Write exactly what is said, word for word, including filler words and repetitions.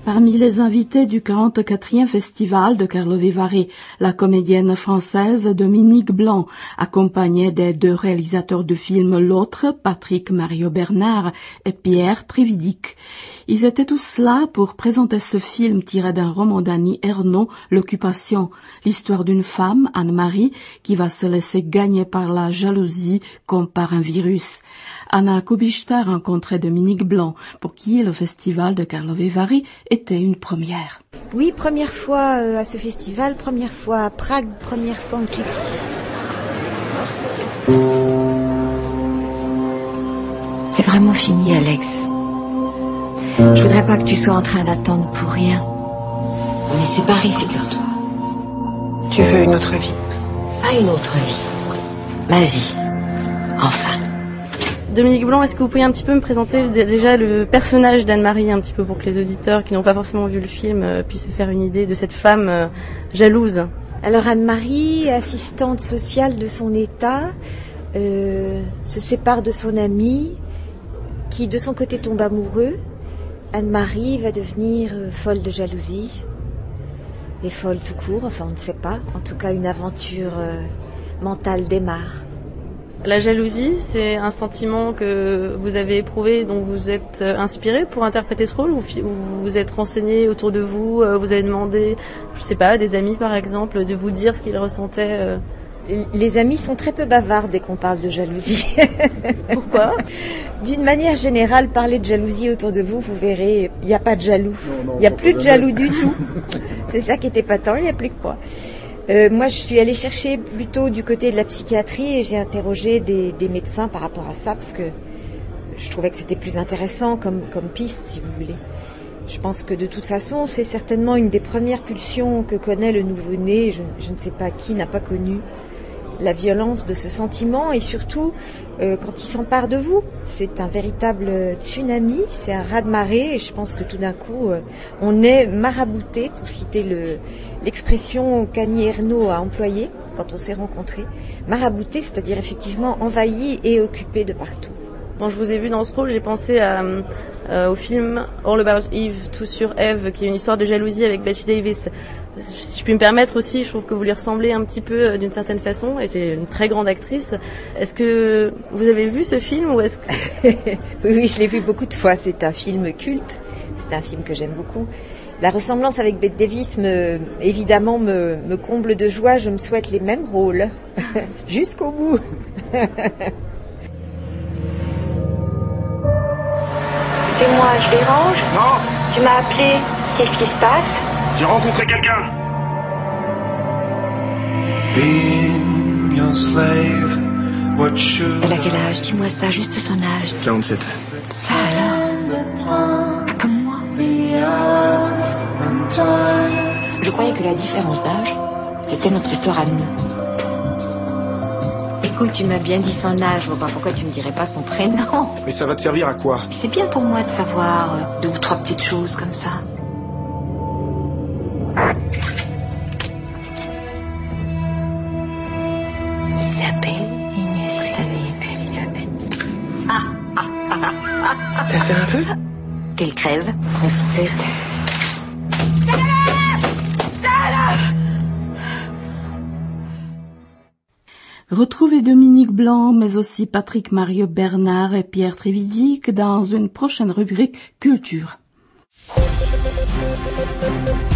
Parmi les invités du quarante-quatrième festival de Karlovy Vary, la comédienne française Dominique Blanc, accompagnée des deux réalisateurs du film L'Autre, Patrick Mario Bernard et Pierre Trividic. Ils étaient tous là pour présenter ce film tiré d'un roman d'Annie Ernaux, L'Occupation, l'histoire d'une femme, Anne-Marie, qui va se laisser gagner par la jalousie comme par un virus. Anna Kubishta rencontrait Dominique Blanc, pour qui le festival de Karlovy Vary était une première. Oui, première fois euh, à ce festival, première fois à Prague, première fois en Tchéquie. C'est vraiment fini, Alex. Je voudrais pas que tu sois en train d'attendre pour rien. On est séparés, figure-toi. Tu veux une autre vie? Pas une autre vie. Ma vie. Enfin. Dominique Blanc, est-ce que vous pourriez un petit peu me présenter déjà le personnage d'Anne-Marie, un petit peu pour que les auditeurs qui n'ont pas forcément vu le film euh, puissent se faire une idée de cette femme euh, jalouse? Alors Anne-Marie, assistante sociale de son état, euh, se sépare de son ami, qui de son côté tombe amoureux. Anne-Marie va devenir euh, folle de jalousie, et folle tout court, enfin on ne sait pas. En tout cas, une aventure euh, mentale démarre. La jalousie, c'est un sentiment que vous avez éprouvé, dont vous êtes inspiré pour interpréter ce rôle, ou vous vous êtes renseigné autour de vous, vous avez demandé, je sais pas, à des amis par exemple, de vous dire ce qu'ils ressentaient? Les amis sont très peu bavards dès qu'on parle de jalousie. Pourquoi? D'une manière générale, parler de jalousie autour de vous, vous verrez, il n'y a pas de jaloux. Il n'y a plus de jaloux du tout. C'est ça qui était patent, il n'y a plus que moi. Euh, moi, je suis allée chercher plutôt du côté de la psychiatrie et j'ai interrogé des, des médecins par rapport à ça parce que je trouvais que c'était plus intéressant comme, comme piste, si vous voulez. Je pense que de toute façon, c'est certainement une des premières pulsions que connaît le nouveau-né. Je, je ne sais pas qui n'a pas connu la violence de ce sentiment et surtout euh, quand il s'empare de vous. C'est un véritable tsunami, c'est un raz-de-marée et je pense que tout d'un coup euh, on est marabouté, pour citer le, l'expression qu'Annie Ernaux a employée quand on s'est rencontrés. Marabouté, c'est-à-dire effectivement envahi et occupé de partout. Quand je vous ai vu dans ce rôle, j'ai pensé à, euh, au film All About Eve, Tout sur Eve, qui est une histoire de jalousie avec Bette Davis. Si je puis me permettre aussi, je trouve que vous lui ressemblez un petit peu euh, d'une certaine façon, et c'est une très grande actrice. Est-ce que vous avez vu ce film ou est-ce que... Oui, oui, je l'ai vu beaucoup de fois. C'est un film culte. C'est un film que j'aime beaucoup. La ressemblance avec Bette Davis, me, évidemment, me, me comble de joie. Je me souhaite les mêmes rôles jusqu'au bout. Dis-moi, je dérange? Non. Tu m'as appelé. Qu'est-ce qui se passe? J'ai rencontré quelqu'un. Elle a quel âge? Dis-moi ça, juste son âge. quarante-sept. Ça alors? Pas comme moi. Je croyais que la différence d'âge, c'était notre histoire à nous. Écoute, tu m'as bien dit son âge, je vois pas pourquoi tu me dirais pas son prénom. Mais ça va te servir à quoi? C'est bien pour moi de savoir euh, deux ou trois petites choses comme ça. Il s'appelle Inès. Elisabeth. Ah, ah, ah, ah, ah. T'as fait un feu? Qu'elle crève. Profitez. Retrouvez Dominique Blanc, mais aussi Patrick Mario Bernard et Pierre Trividic dans une prochaine rubrique Culture.